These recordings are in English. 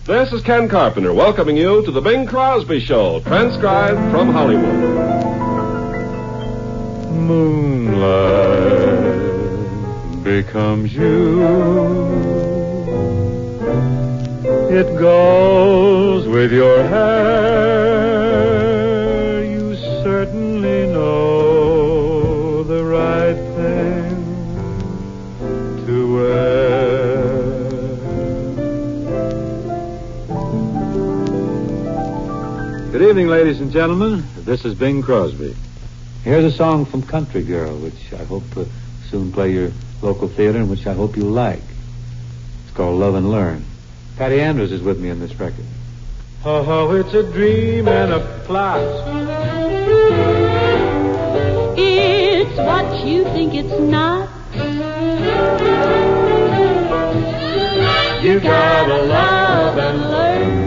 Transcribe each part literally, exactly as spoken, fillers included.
This is Ken Carpenter welcoming you to the Bing Crosby Show, transcribed from Hollywood. Moonlight becomes you. It goes with your hair. You certainly know the right thing to wear. Good evening, ladies and gentlemen. This is Bing Crosby. Here's a song from Country Girl, which I hope to soon play your local theater and which I hope you'll like. It's called Love and Learn. Patty Andrews is with me on this record. Oh, it's a dream and a plot. It's what you think it's not. You gotta love and learn.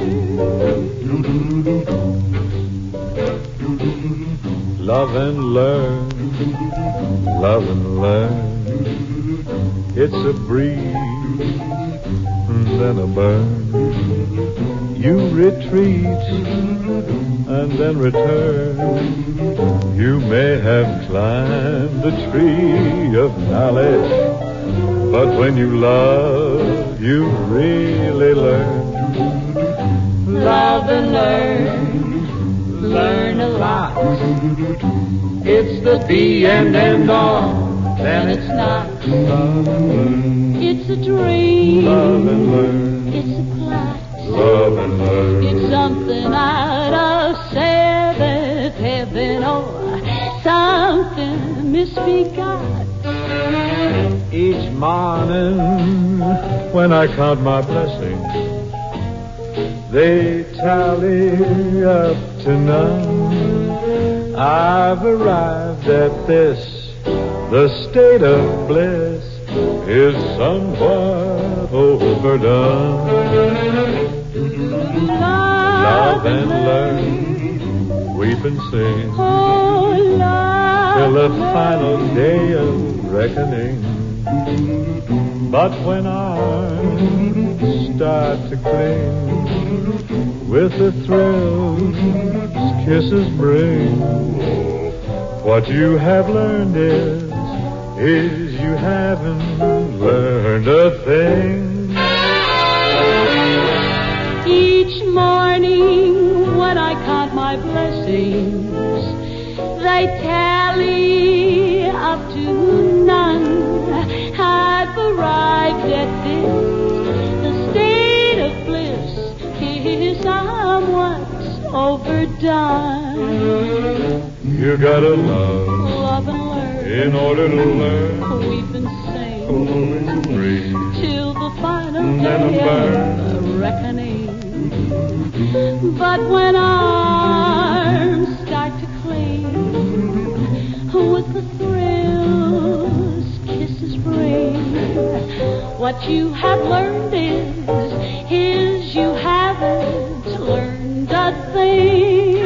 Love and learn. Love and learn. It's a breeze and then a burn. You retreat and then return. You may have climbed the tree of knowledge, but when you love, you really learn. Love and learn. Learn a lot. It's the be and end all, then it's not. Love and learn. It's a dream. Love and learn. It's a plot. Love and learn. It's something out of seventh heaven or something misbegot. Each morning when I count my blessings, they tally up to none. I've arrived at this, the state of bliss is somewhat overdone. Love and learn, weep and sing, Oh, love. till the final day of reckoning. But when arms start to cling, with the thrills kisses bring, what you have learned is, is you haven't learned a thing. Each morning when I count my blessings, they tally up to none. I've arrived at this, the state of bliss is somewhat overdone. You gotta love, Love and learn, in order to learn. we've been saying, Free. till the final And then a day burn. of reckoning. But when arms start to cling, with the thrills kisses bring, what you have learned is, is you haven't learned a thing.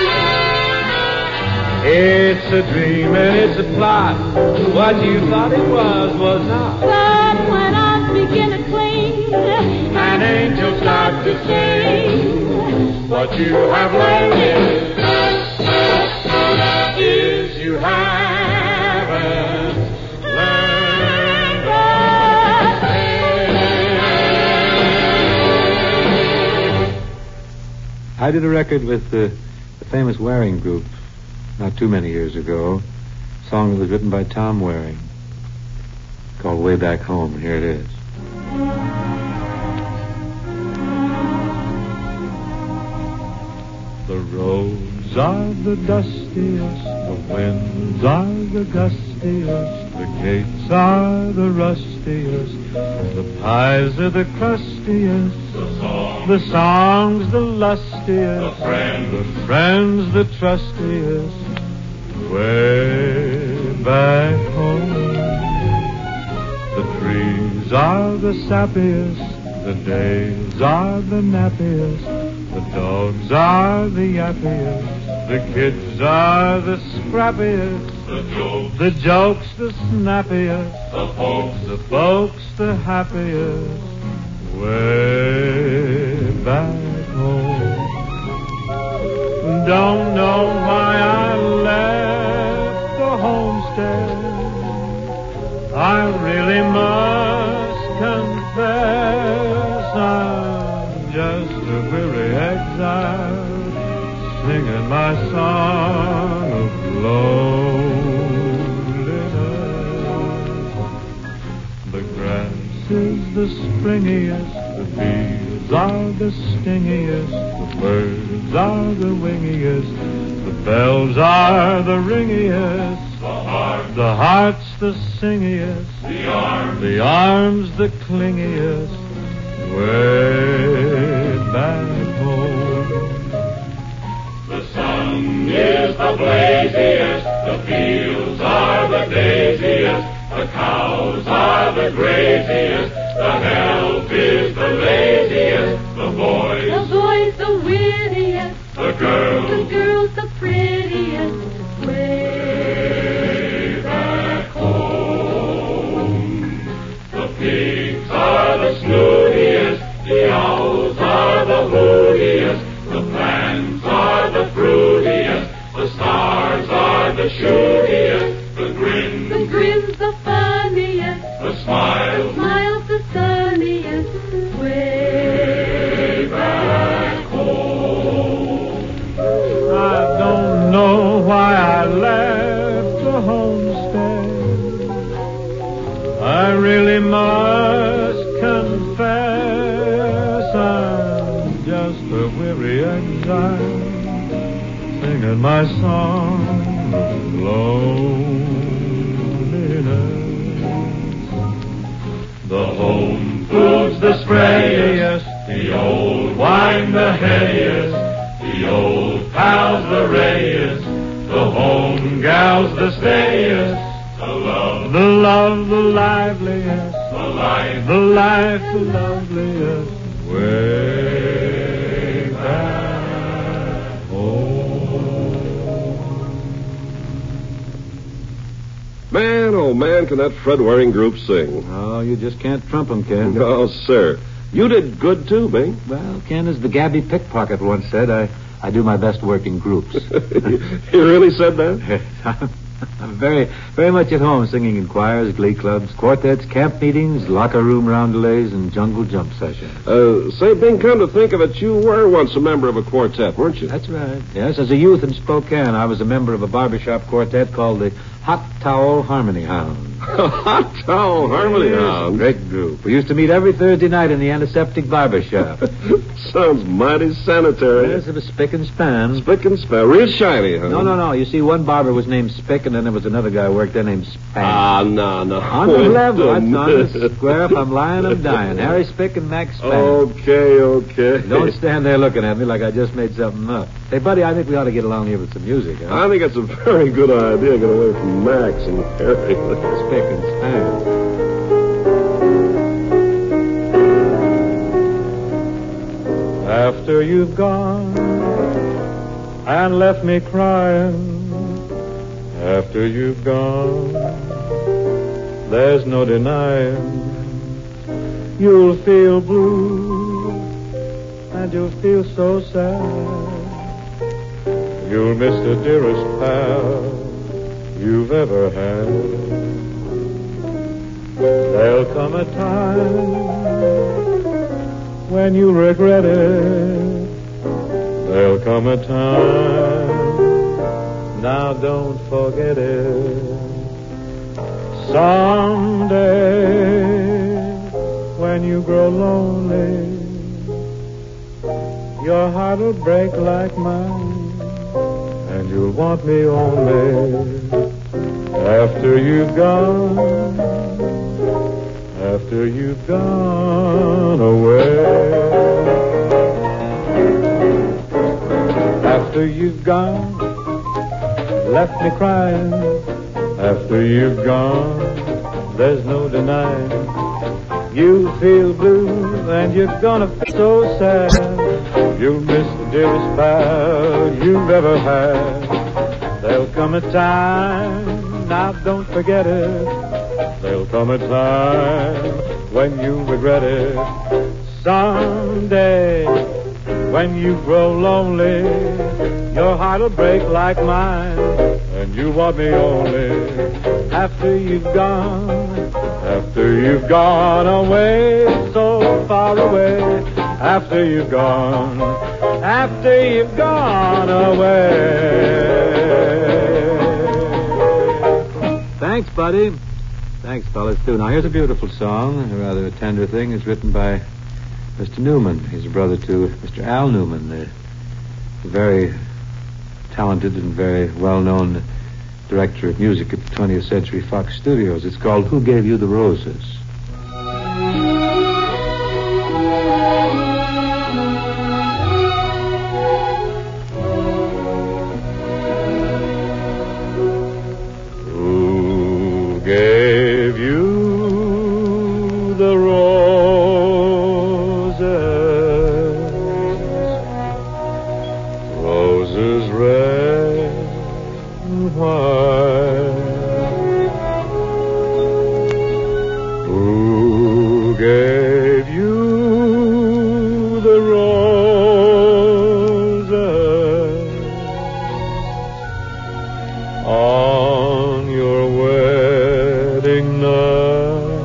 It's a dream and it's a plot. What you thought it was, was not. But when I begin to cling, An angel starts to sing. What you have learned is, is you haven't learned a thing. I did a record with the, the famous Waring Group not too many years ago. A song that was written by Tom Waring called Way Back Home. Here it is. The roads are the dustiest, the winds are the gustiest, the gates are the rustiest, the pies are the crustiest, the songs, the, songs, the lustiest, the friends, the friends the trustiest, way back home. The trees are the sappiest, the days are the nappiest, the dogs are the yappiest, the kids are the scrappiest, the jokes, the, jokes, the snappiest, the folks, the folks the happiest, way back home. Don't know why I left the homestead. I really must confess I'm just a weary exile singing my song of loneliness. The grass is the springiest, the fields are the stingiest, the birds are the wingiest, the bells are the ringiest, the heart, the heart's the singiest, the arms, the arms the clingiest, way back home. The sun is the blaziest, the fields are the daisiest, the cows are the graziest, the help is the laziest, the boys, The boys the wittiest, the girls, the girls the prettiest, way back home. The pigs are the snootiest, the owls are the hootiest, the plants are the fruitiest, the stars are the shootiest, the grin, the grin's the funniest, the smile, smile's the sunniest, way back home. I don't know why I left the homestead. I really must confess I'm just a weary exile singing my song of loneliness. The home food's the spreadiest, the old wine the headiest, the old pals the readiest, the home gals the steadiest, the love, the love the liveliest, the life, the life the loveliest, way back home. Man, oh man, can that Fred Waring group sing. Oh, you just can't trump them, Ken. No, sir. You did good, too, Bing. Well, Ken, as the Gabby Pickpocket once said, I, I do my best work in groups. He really said that? I'm very, very much at home singing in choirs, glee clubs, quartets, camp meetings, locker room roundelays, and jungle jump sessions. Uh, say, Bing, come to think of it, you were once a member of a quartet, weren't you? That's right. Yes, as a youth in Spokane, I was a member of a barbershop quartet called the Hot Towel Harmony Hound. Hot Towel Harmony Yes, a Hound. great group. We used to meet every Thursday night in the antiseptic barbershop. Sounds mighty sanitary. Yes, it was spick and span. Spick and span. Real shiny, huh? No, no, no. You see, one barber was named Spick, and then there was another guy who worked there named Span. Ah, no, no. On the level, that's on the Goodness. square. If I'm lying, I'm dying. Harry Spick and Max Span. Okay, okay. Don't stand there looking at me like I just made something up. Hey, buddy, I think we ought to get along here with some music, huh? I think it's a very good idea, get away from Max and Harry. Spick and Span. After you've gone and left me crying, after you've gone, there's no denying you'll feel blue and you'll feel so sad. You'll miss the dearest pal you've ever had. There'll come a time when you regret it. There'll come a time, now don't forget it. Someday, when you grow lonely, your heart will break like mine, and you'll want me only after you've gone, after you've gone away. After you've gone, left me crying. After you've gone, there's no denying you feel blue and you're gonna feel so sad. You'll miss the dearest pal you've ever had. There'll come a time, now don't forget it. There'll come a time when you regret it. Someday, When you grow lonely, your heart'll break like mine, and you want me only after you've gone, after you've gone away, so far away, after you've gone, after you've gone away. Thanks, buddy. Thanks, fellas, too. Now, here's a beautiful song, a rather a tender thing. It's written by Mister Newman. He's a brother to Mister Al Newman, the very talented and very well-known director of music at the twentieth Century Fox Studios. It's called Who Gave You the Roses? Who gave you the roses? Roses red and white. Who gave you the roses on your wedding night?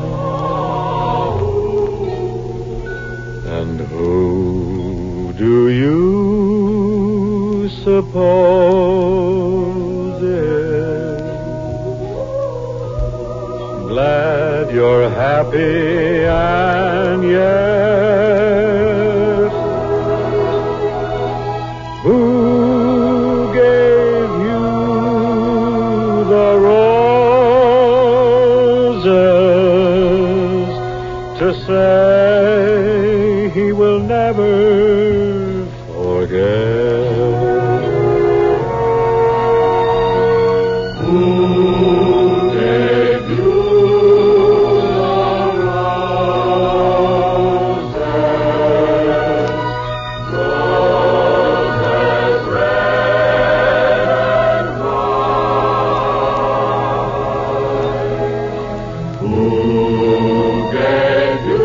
And who do you suppose is glad you're happy and yet who gave you the roses to say he will never forget? Who gave you the roses? Roses red and white. Who gave you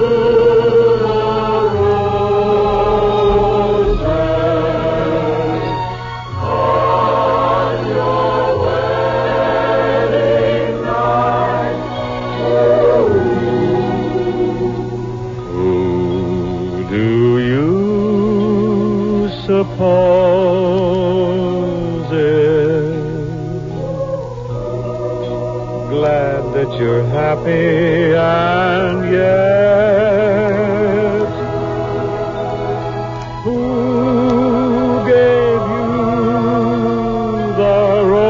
suppose is glad that you're happy and yet who gave you the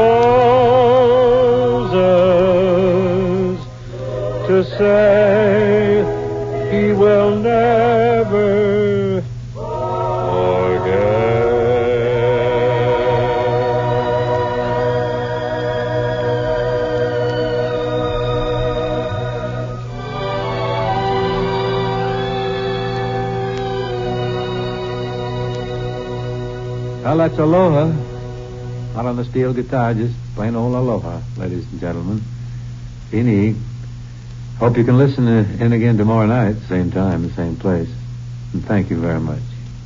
roses to say he will never Well, that's Aloha. Not on the steel guitar, just plain old Aloha, ladies and gentlemen. Beanie. Hope you can listen uh, in again tomorrow night, same time, the same place. And thank you very much.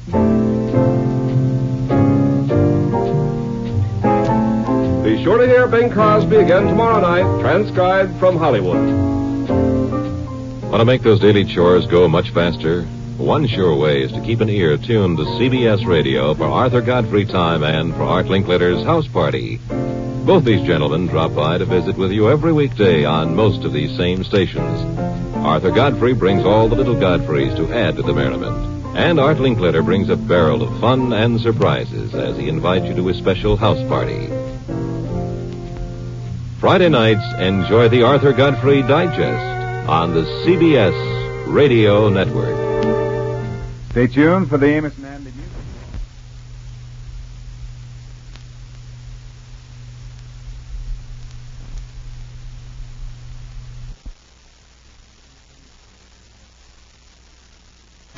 Be sure to hear Bing Crosby again tomorrow night, transcribed from Hollywood. Want to make those daily chores go much faster? One sure way is to keep an ear tuned to C B S Radio for Arthur Godfrey Time and for Art Linkletter's House Party. Both these gentlemen drop by to visit with you every weekday on most of these same stations. Arthur Godfrey brings all the little Godfreys to add to the merriment. And Art Linkletter brings a barrel of fun and surprises as he invites you to his special house party. Friday nights, enjoy the Arthur Godfrey Digest on the C B S Radio Network. Stay tuned for the Amos and Andy.